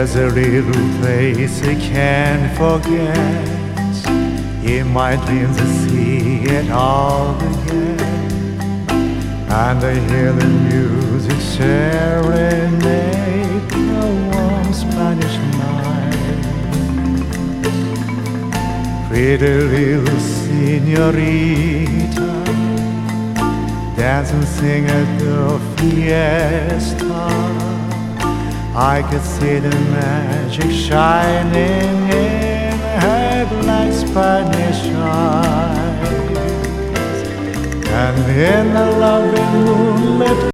There's a little place I can't forget. In my dreams I see it all again, and I hear the music serenade a warm Spanish night. Pretty little señorita, dance and sing at the fiesta. I could see the magic shining in her black Spanish eyes, and in the loving moonlit